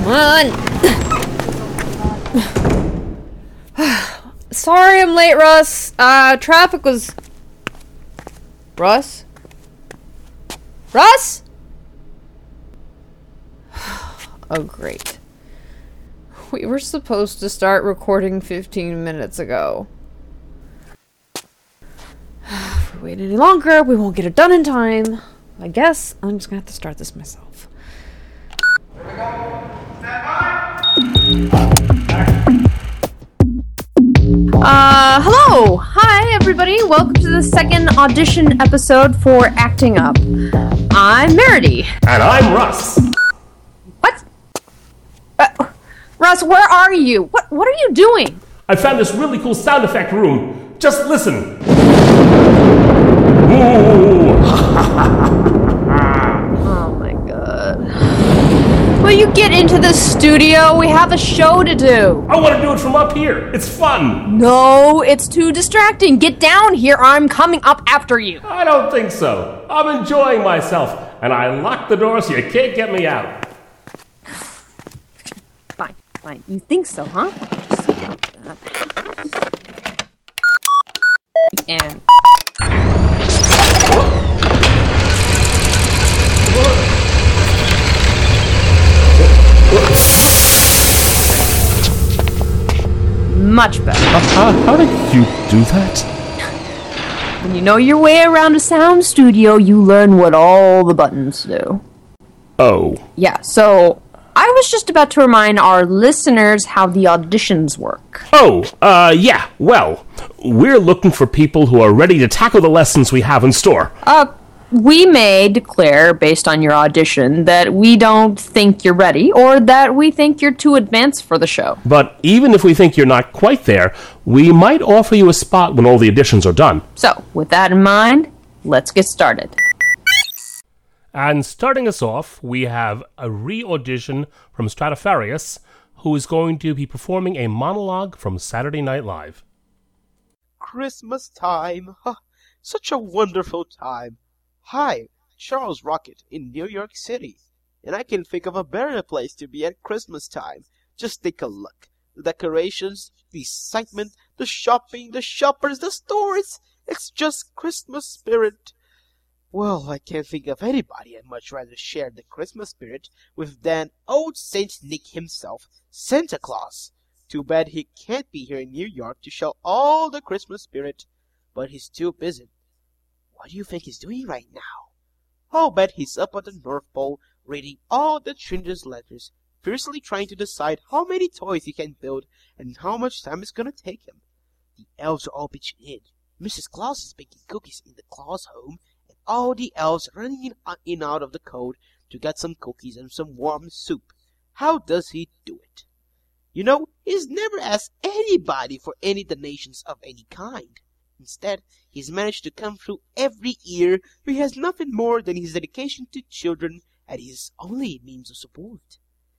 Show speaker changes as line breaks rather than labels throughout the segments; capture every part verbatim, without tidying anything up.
Come on! Sorry I'm late, Russ. Uh, traffic was... Russ? Russ? Oh, great. We were supposed to start recording fifteen minutes ago. If we wait any longer, we won't get it done in time. I guess I'm just gonna have to start this myself.
Here we go. Stand by.
Uh, hello! Hi, everybody! Welcome to the second audition episode for Acting Up. I'm Meredy.
And I'm Russ.
What? Uh, Russ, where are you? What What are you doing?
I found this really cool sound effect room. Just listen. Ooh.
Oh my god. Will you get into the studio? We have a show to do.
I want to do it from up here. It's fun.
No, it's too distracting. Get down here or I'm coming up after you.
I don't think so. I'm enjoying myself, and I locked the door so you can't get me out.
Fine, fine. You think so, huh? And... Much better.
Uh, uh, how did you do that?
When you know your way around a sound studio, you learn what all the buttons do.
Oh.
Yeah, so I was just about to remind our listeners how the auditions work.
Oh, uh, yeah. Well, we're looking for people who are ready to tackle the lessons we have in store.
Uh, we may declare, based on your audition, that we don't think you're ready, or that we think you're too advanced for the show.
But even if we think you're not quite there, we might offer you a spot when all the auditions are done.
So, with that in mind, let's get started.
And starting us off, we have a re-audition from Stratafarius, who is going to be performing a monologue from Saturday Night Live.
Christmas time. Huh, such a wonderful time. Hi, Charles Rocket in New York City. And I can think of a better place to be at Christmas time. Just take a look. The decorations, the excitement, the shopping, the shoppers, the stores. It's just Christmas spirit. Well, I can't think of anybody I'd much rather share the Christmas spirit with than old Saint Nick himself, Santa Claus. Too bad he can't be here in New York to show all the Christmas spirit, but he's too busy. What do you think he's doing right now? I'll bet he's up at the North Pole reading all the children's letters, fiercely trying to decide how many toys he can build and how much time it's gonna take him. The elves are all pitching in. Missus Claus is baking cookies in the Claus home, and all the elves running in and out of the cold to get some cookies and some warm soup. How does he do it? You know, he's never asked anybody for any donations of any kind. Instead, he's managed to come through every year where he has nothing more than his dedication to children and his only means of support.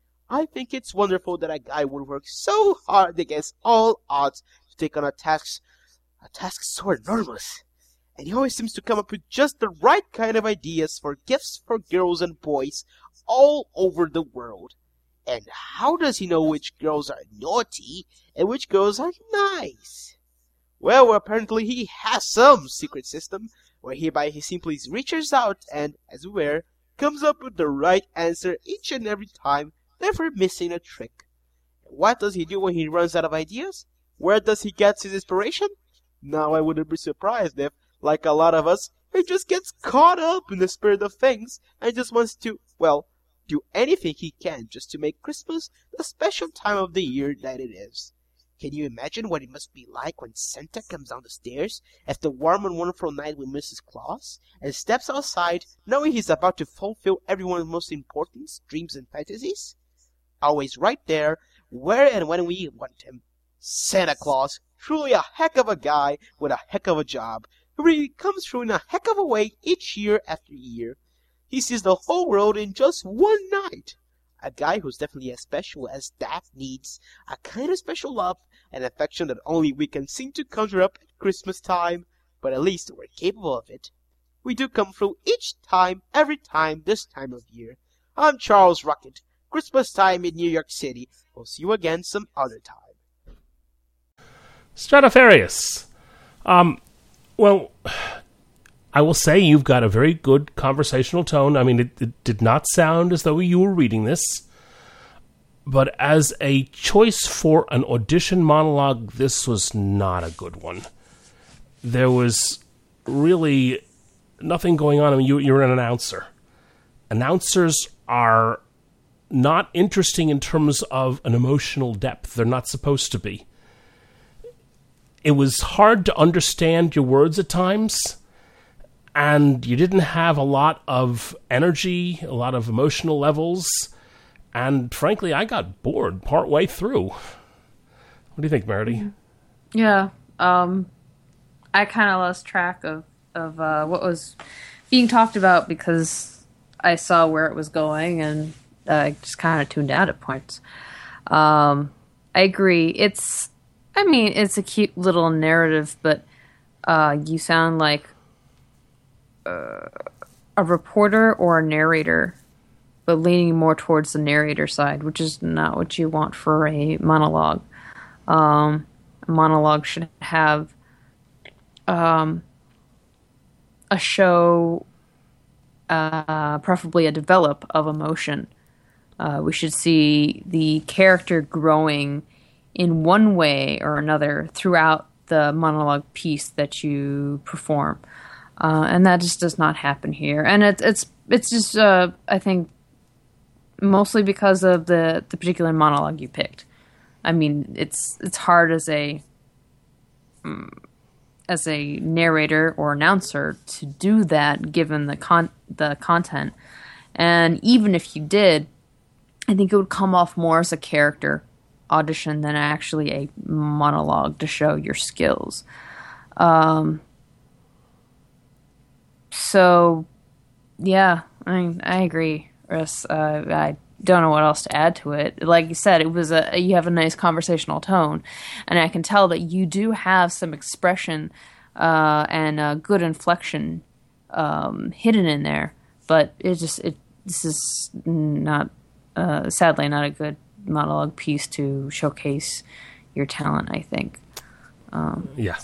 I think it's wonderful that a guy would work so hard against all odds to take on a task, a task so enormous. And he always seems to come up with just the right kind of ideas for gifts for girls and boys all over the world. And how does he know which girls are naughty and which girls are nice? Well, apparently he has some secret system, whereby he simply reaches out and, as we were, comes up with the right answer each and every time, never missing a trick. What does he do when he runs out of ideas? Where does he get his inspiration? Now I wouldn't be surprised if, like a lot of us, he just gets caught up in the spirit of things and just wants to, well, do anything he can just to make Christmas the special time of the year that it is. Can you imagine what it must be like when Santa comes down the stairs after a warm and wonderful night with Missus Claus and steps outside knowing he's about to fulfill everyone's most important dreams and fantasies? Always right there, where and when we want him. Santa Claus, truly a heck of a guy with a heck of a job, who really comes through in a heck of a way each year after year. He sees the whole world in just one night. A guy who's definitely as special as that needs a kind of special love and affection that only we can seem to conjure up at Christmas time, but at least we're capable of it. We do come through each time, every time, this time of year. I'm Charles Rocket, Christmas Time in New York City. We'll see you again some other time.
Stradivarius. Um, well, I will say you've got a very good conversational tone. I mean, it, it did not sound as though you were reading this. But as a choice for an audition monologue, this was not a good one. There was really nothing going on. I mean, you, you're an announcer. Announcers are not interesting in terms of an emotional depth. They're not supposed to be. It was hard to understand your words at times, and you didn't have a lot of energy, a lot of emotional levels, and frankly, I got bored partway through. What do you think, Meredith?
Yeah, um, I kind of lost track of, of uh, what was being talked about because I saw where it was going, and I just kind of tuned out at points. Um, I agree. It's, I mean, it's a cute little narrative, but uh, you sound like uh, a reporter or a narrator, but leaning more towards the narrator side, which is not what you want for a monologue. Um, a monologue should have um, a show, uh, preferably a develop of emotion. Uh, we should see the character growing in one way or another throughout the monologue piece that you perform. Uh, and that just does not happen here. And it, it's it's just, uh, I think, mostly because of the, the particular monologue you picked. I mean, it's it's hard as a um, as a narrator or announcer to do that given the con the content. And even if you did, I think it would come off more as a character audition than actually a monologue to show your skills. Um, so, yeah, I mean, I agree, Russ. Uh, I don't know what else to add to it. Like you said, it was a you have a nice conversational tone, and I can tell that you do have some expression uh, and uh, good inflection um, hidden in there. But it just it this is not. Uh, sadly, not a good monologue piece to showcase your talent, I think. Um,
yeah.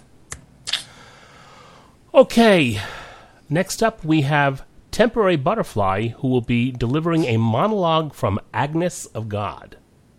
Okay. Next up, we have Temporary Butterfly, who will be delivering a monologue from Agnes of God.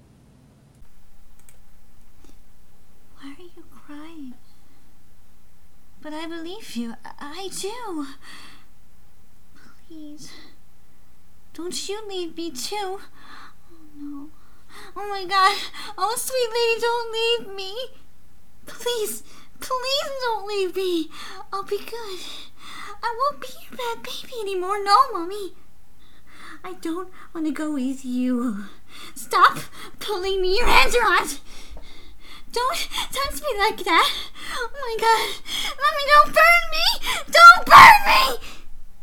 Why are you crying? But I believe you. I, I do. Please. Don't you leave me too. Oh no. Oh my god. Oh sweet lady, don't leave me. Please, please don't leave me. I'll be good. I won't be your bad baby anymore. No, Mommy. I don't want to go with you. Stop pulling me. Your hands are hot. Don't touch me like that. Oh my god. Mommy, don't burn me. Don't burn me.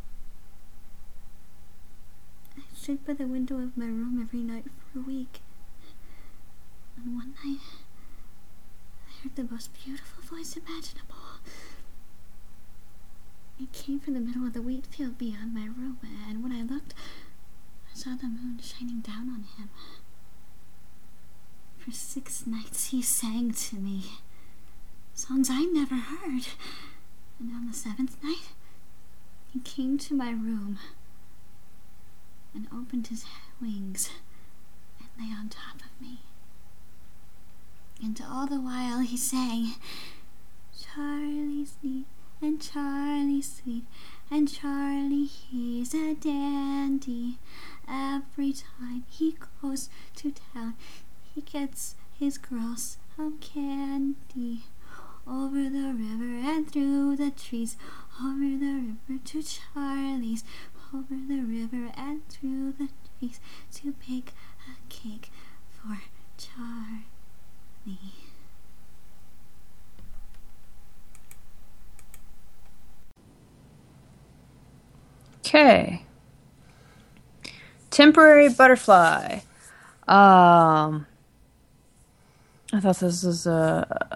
Stood by the window of my room every night for a week. And one night, I heard the most beautiful voice imaginable. It came from the middle of the wheat field beyond my room, and when I looked, I saw the moon shining down on him. For six nights he sang to me, songs I never heard. And on the seventh night, he came to my room and opened his wings and lay on top of me. And all the while he sang, Charlie's neat and Charlie's sweet, and Charlie, he's a dandy. Every time he goes to town, he gets his girls some candy. Over the river and through the trees, over the river to Charlie's, over the river and through the trees, to bake a cake for Charlie.
Okay. Temporary Butterfly. Um, I thought this was a...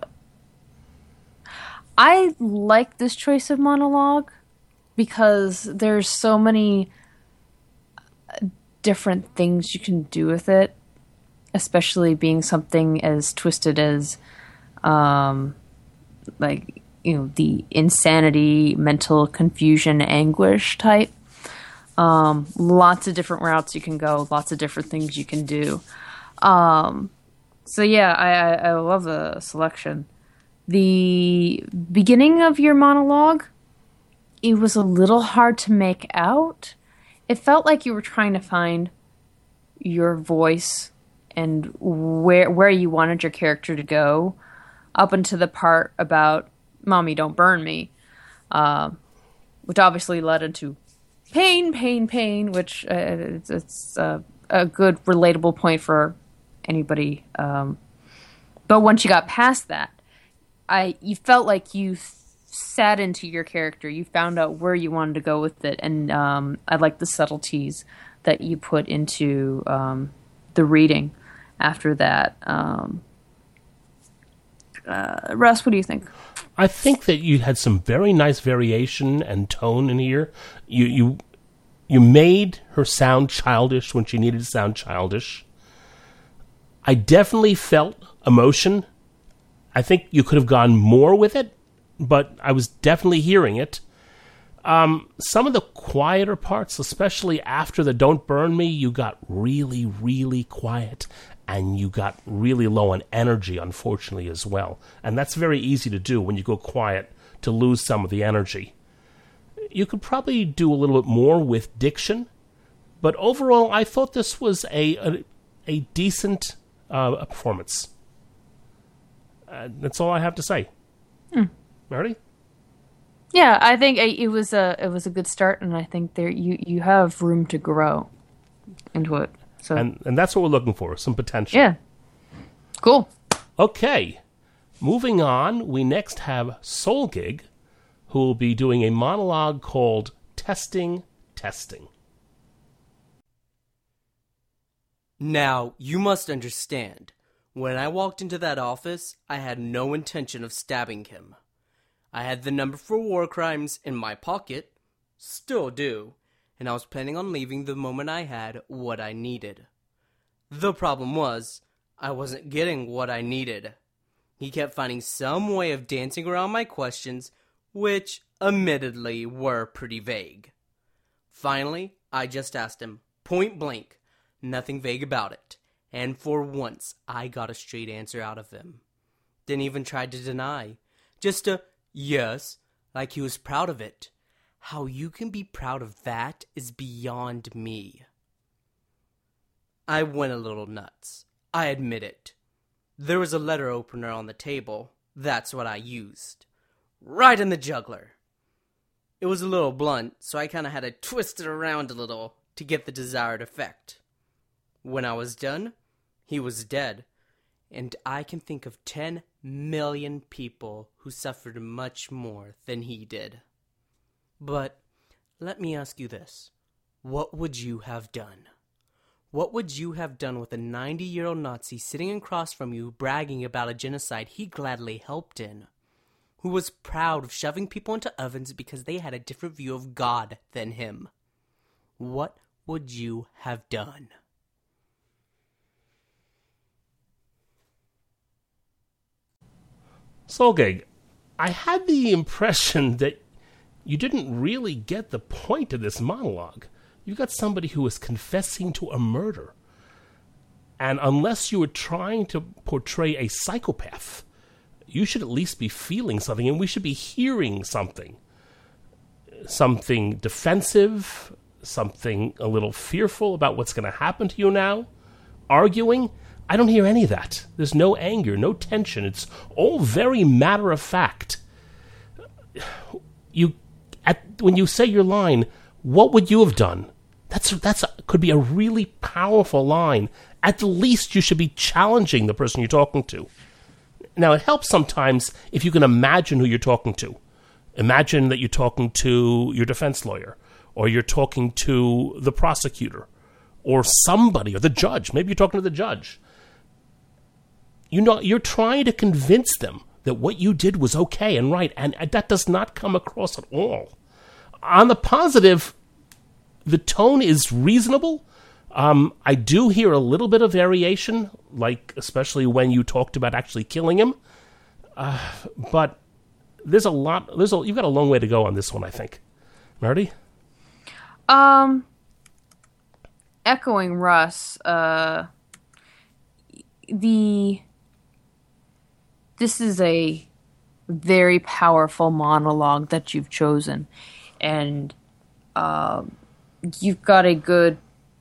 I like this choice of monologue because there's so many different things you can do with it, especially being something as twisted as, um, like, you know, the insanity, mental confusion, anguish type. Um, lots of different routes you can go, lots of different things you can do. Um, so yeah, I, I, I love the selection. The beginning of your monologue, it was a little hard to make out. It felt like you were trying to find your voice and where where you wanted your character to go, up into the part about "Mommy, don't burn me," uh, which obviously led into pain, pain, pain, which uh, it's, it's uh, a good relatable point for anybody. Um, but once you got past that, I you felt like you sat into your character. You found out where you wanted to go with it, and um, I like the subtleties that you put into um, the reading after that. Um, uh, Russ, what do you think?
I think that you had some very nice variation and tone in here. You you you made her sound childish when she needed to sound childish. I definitely felt emotion. I think you could have gone more with it, but I was definitely hearing it. Um, some of the quieter parts, especially after the "Don't Burn Me," you got really, really quiet, and you got really low on energy, unfortunately, as well. And that's very easy to do when you go quiet, to lose some of the energy. You could probably do a little bit more with diction, but overall, I thought this was a a, a decent uh, performance. Uh, that's all I have to say.
Hmm.
Marty?
Yeah, I think it was a it was a good start, and I think there you, you have room to grow into it. So
and and that's what we're looking for, some potential.
Yeah. Cool.
Okay. Moving on, we next have Soul Gig, who will be doing a monologue called Testing, Testing.
Now, you must understand. When I walked into that office, I had no intention of stabbing him. I had the number for war crimes in my pocket, still do, and I was planning on leaving the moment I had what I needed. The problem was, I wasn't getting what I needed. He kept finding some way of dancing around my questions, which, admittedly, were pretty vague. Finally, I just asked him, point blank, nothing vague about it. And for once, I got a straight answer out of him. Didn't even try to deny. Just a yes, like he was proud of it. How you can be proud of that is beyond me. I went a little nuts. I admit it. There was a letter opener on the table. That's what I used. Right in the jugular. It was a little blunt, so I kind of had to twist it around a little to get the desired effect. When I was done, he was dead, and I can think of ten million people who suffered much more than he did. But let me ask you this. What would you have done? What would you have done with a ninety-year-old Nazi sitting across from you bragging about a genocide he gladly helped in? Who was proud of shoving people into ovens because they had a different view of God than him? What would you have done?
Soul Gig, I had the impression that you didn't really get the point of this monologue. You got somebody who was confessing to a murder. And unless you were trying to portray a psychopath, you should at least be feeling something, and we should be hearing something. Something defensive, something a little fearful about what's going to happen to you now, arguing. I don't hear any of that. There's no anger, no tension. It's all very matter of fact. You, at when you say your line, what would you have done? That's that's could be a really powerful line. At the least, you should be challenging the person you're talking to. Now, it helps sometimes if you can imagine who you're talking to. Imagine that you're talking to your defense lawyer, or you're talking to the prosecutor, or somebody, or the judge. Maybe you're talking to the judge. You know, you're trying to convince them that what you did was okay and right, and that does not come across at all. On the positive, the tone is reasonable. Um, I do hear a little bit of variation, like especially when you talked about actually killing him. Uh, but there's a lot. There's a, you've got a long way to go on this one, I think. Marty?
Um, echoing Russ, uh, the this is a very powerful monologue that you've chosen, and um, you've got a good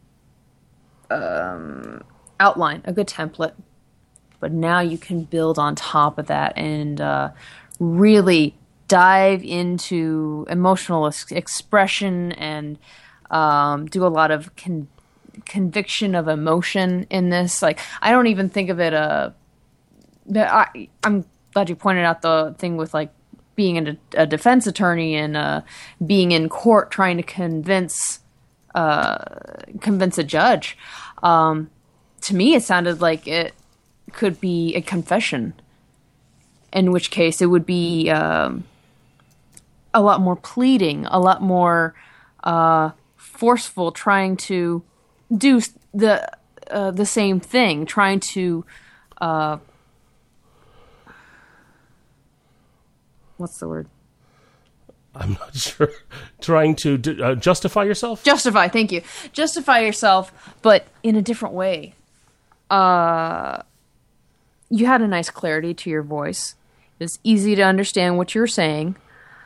um, outline, a good template. But now you can build on top of that and uh, really dive into emotional ex- expression and um, do a lot of con- conviction of emotion in this. Like, I don't even think of it. Uh, I, I'm glad you pointed out the thing with like being a, a defense attorney and uh, being in court trying to convince uh, convince a judge. Um, to me, it sounded like it could be a confession, in which case it would be um, a lot more pleading, a lot more uh, forceful, trying to do the uh, the same thing, trying to uh, what's the word?
I'm not sure. Trying to d- uh, justify yourself?
Justify, thank you. Justify yourself, but in a different way. Uh, you had a nice clarity to your voice. It's easy to understand what you're saying.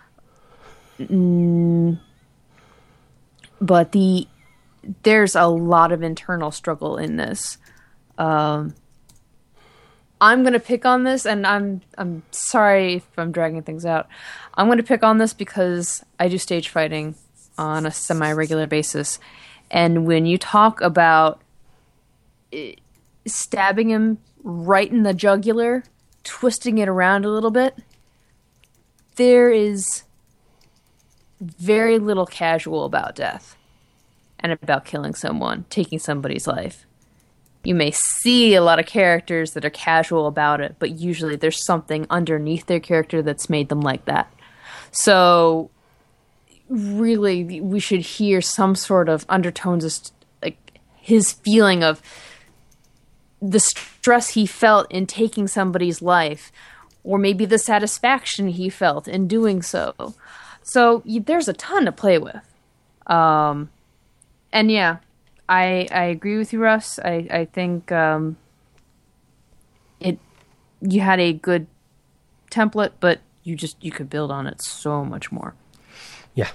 Mm, but the there's a lot of internal struggle in this. Um, I'm going to pick on this, and I'm I'm sorry if I'm dragging things out. I'm going to pick on this because I do stage fighting on a semi-regular basis. And when you talk about it, stabbing him right in the jugular, twisting it around a little bit, there is very little casual about death and about killing someone, taking somebody's life. You may see a lot of characters that are casual about it, but usually there's something underneath their character that's made them like that. So really, we should hear some sort of undertones of like his feeling of the stress he felt in taking somebody's life, or maybe the satisfaction he felt in doing so. So you, there's a ton to play with. Um, and yeah, I I agree with you, Russ. I, I think um, it you had a good template, but you just you could build on it so much more.
Yeah.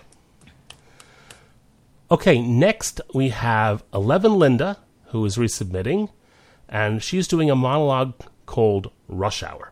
Okay, next we have Eleven Linda, who is resubmitting, and she's doing a monologue called Rush Hour.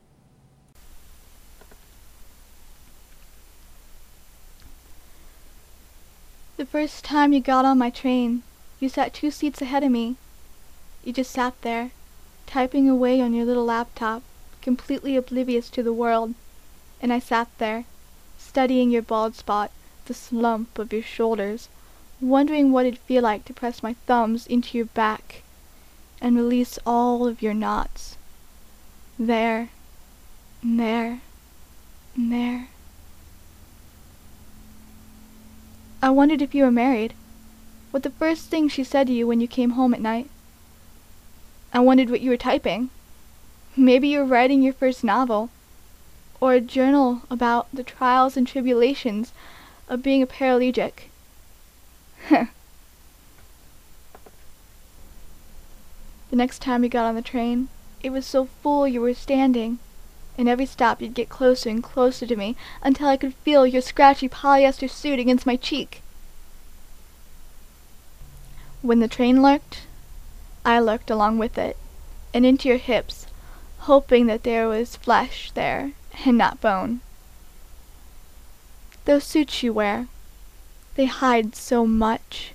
The first time you got on my train, you sat two seats ahead of me. You just sat there, typing away on your little laptop, completely oblivious to the world. And I sat there, studying your bald spot, the slump of your shoulders, wondering what it'd feel like to press my thumbs into your back and release all of your knots. There, and there, and there. I wondered if you were married, what the first thing she said to you when you came home at night. I wondered what you were typing. Maybe you were writing your first novel, or a journal about the trials and tribulations of being a paraplegic. The next time you got on the train, it was so full you were standing. And every stop you'd get closer and closer to me until I could feel your scratchy polyester suit against my cheek. When the train lurked, I lurked along with it, and into your hips, hoping that there was flesh there and not bone. Those suits you wear, they hide so much.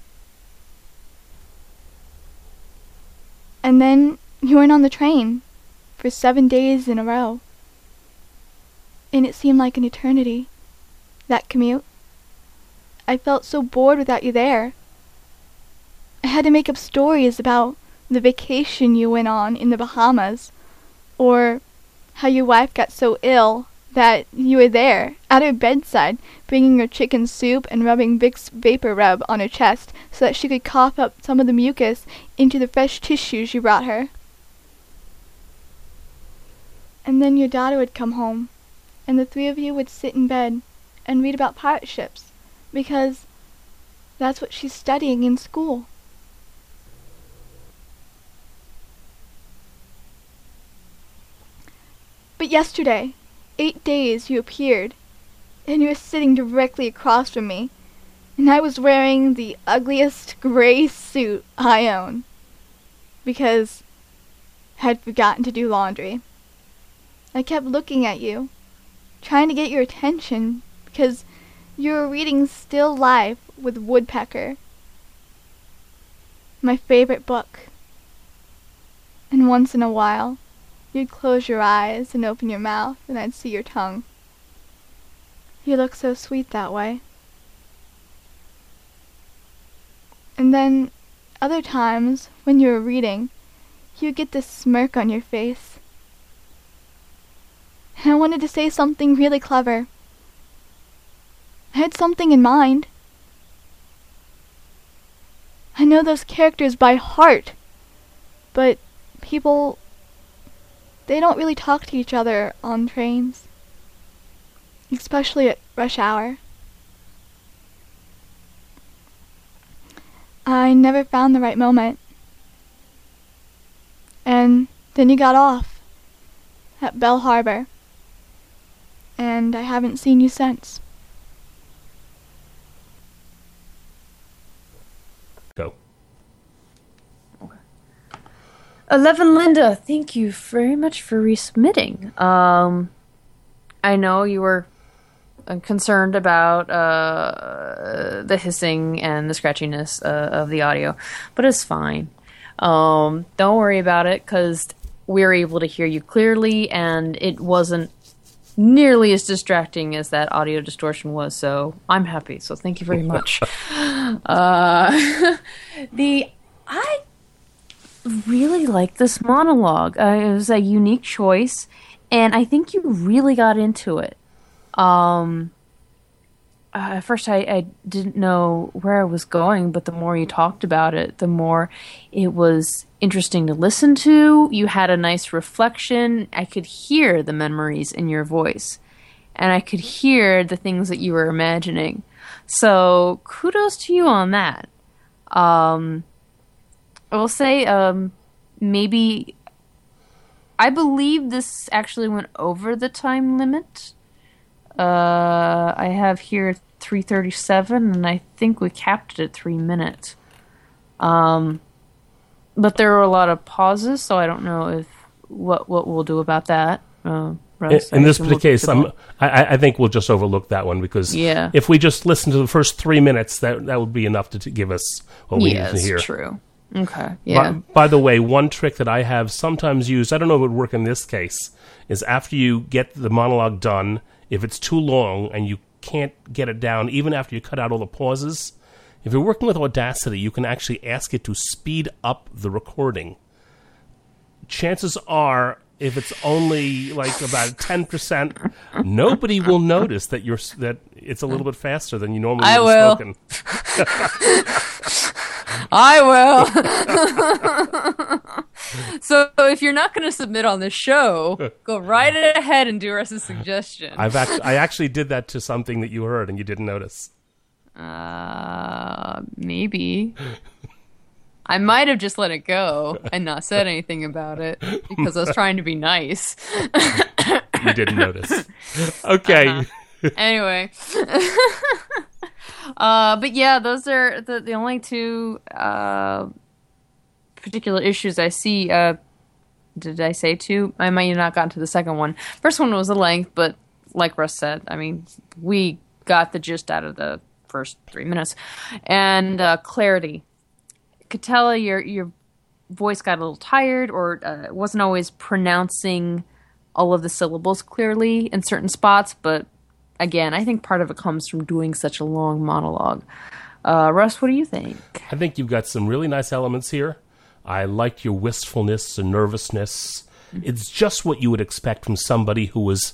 And then you weren't on the train for seven days in a row. And it seemed like an eternity, that commute. I felt so bored without you there. I had to make up stories about the vacation you went on in the Bahamas, or how your wife got so ill that you were there, at her bedside, bringing her chicken soup and rubbing Vicks Vapor Rub on her chest so that she could cough up some of the mucus into the fresh tissues you brought her. And then your daughter would come home, and the three of you would sit in bed and read about pirate ships, because that's what she's studying in school. But yesterday, eight days, you appeared, and you were sitting directly across from me, and I was wearing the ugliest gray suit I own, because I had forgotten to do laundry. I kept looking at you, trying to get your attention, because you were reading Still Life with Woodpecker, my favorite book. And once in a while, you'd close your eyes and open your mouth, and I'd see your tongue. You look so sweet that way. And then, other times, when you were reading, you'd get this smirk on your face. And I wanted to say something really clever. I had something in mind. I know those characters by heart, but people, they don't really talk to each other on trains, especially at rush hour. I never found the right moment. And then you got off at Bell Harbor, and I haven't seen you since.
Go.
Okay. Eleven Linda, thank you very much for resubmitting. Um, I know you were uh, concerned about uh, the hissing and the scratchiness uh, of the audio, but it's fine. Um, don't worry about it, because we were able to hear you clearly, and it wasn't nearly as distracting as that audio distortion was, so I'm happy. So thank you very much. uh, the I really like this monologue. Uh, it was a unique choice, and I think you really got into it. Um, uh, at first, I, I didn't know where I was going, but the more you talked about it, the more it was interesting to listen to. You had a nice reflection. I could hear the memories in your voice, and I could hear the things that you were imagining. So kudos to you on that. Um, I will say, um, maybe I believe this actually went over the time limit. Uh, I have here three thirty-seven, and I think we capped it at three minutes. Um, but there were a lot of pauses, so I don't know if what what we'll do about that. Uh, Russ,
in, in this particular case, I'm, I, I think we'll just overlook that one, because
yeah.
if we just listen to the first three minutes, that that would be enough to, to give us what we
yeah,
need to hear.
Yeah, true. Okay, yeah.
By, by the way, one trick that I have sometimes used, I don't know if it would work in this case, is after you get the monologue done, if it's too long and you can't get it down, even after you cut out all the pauses, if you're working with Audacity, you can actually ask it to speed up the recording. Chances are, if it's only like about ten percent, nobody will notice that you're that it's a little bit faster than you normally
I
would
will.
have spoken.
I will. So if you're not going to submit on this show, go right ahead and do Russ's suggestion.
I've act- I actually did that to something that you heard and you didn't notice.
Uh, maybe. I might have just let it go and not said anything about it because I was trying to be nice.
You didn't notice. Okay.
Uh-huh. Anyway. uh, but yeah, those are the, the only two uh, particular issues I see. Uh, did I say two? I might have not gotten to the second one. First one was the length, but like Russ said, I mean, we got the gist out of the first three minutes. And uh, clarity. Could tell your your voice got a little tired, or uh, wasn't always pronouncing all of the syllables clearly in certain spots. But again, I think part of it comes from doing such a long monologue. Uh, Russ, what do you think?
I think you've got some really nice elements here. I liked your wistfulness and nervousness. Mm-hmm. It's just what you would expect from somebody who was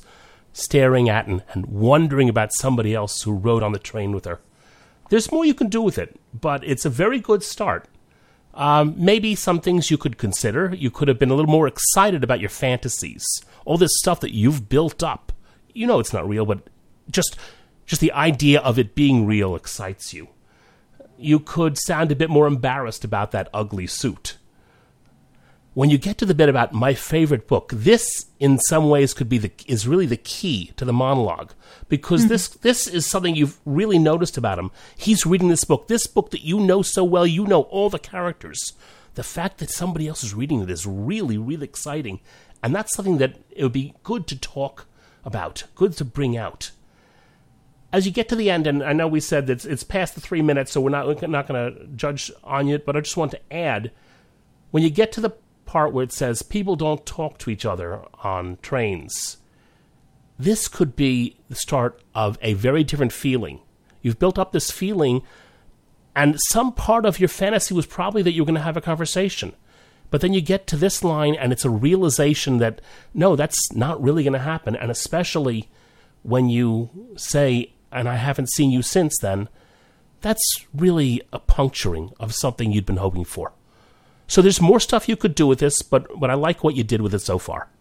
staring at and, and wondering about somebody else who rode on the train with her. There's more you can do with it, but it's a very good start. Um, maybe some things you could consider. You could have been a little more excited about your fantasies. All this stuff that you've built up. You know it's not real, but just just the idea of it being real excites you. You could sound a bit more embarrassed about that ugly suit. When you get to the bit about my favorite book, this in some ways could be the is really the key to the monologue, because mm-hmm. this this is something you've really noticed about him. He's reading this book, this book that you know so well, you know all the characters. The fact that somebody else is reading it is really, really exciting, and that's something that it would be good to talk about, good to bring out. As you get to the end, and I know we said that it's, it's past the three minutes, so we're not we're not going to judge on it, but I just want to add, when you get to the part where it says people don't talk to each other on trains, this could be the start of a very different feeling. You've built up this feeling, and some part of your fantasy was probably that you were going to have a conversation. But then you get to this line, and it's a realization that, no, that's not really going to happen. And especially when you say, and I haven't seen you since then, that's really a puncturing of something you'd been hoping for. So there's more stuff you could do with this, but, but I like what you did with it so far.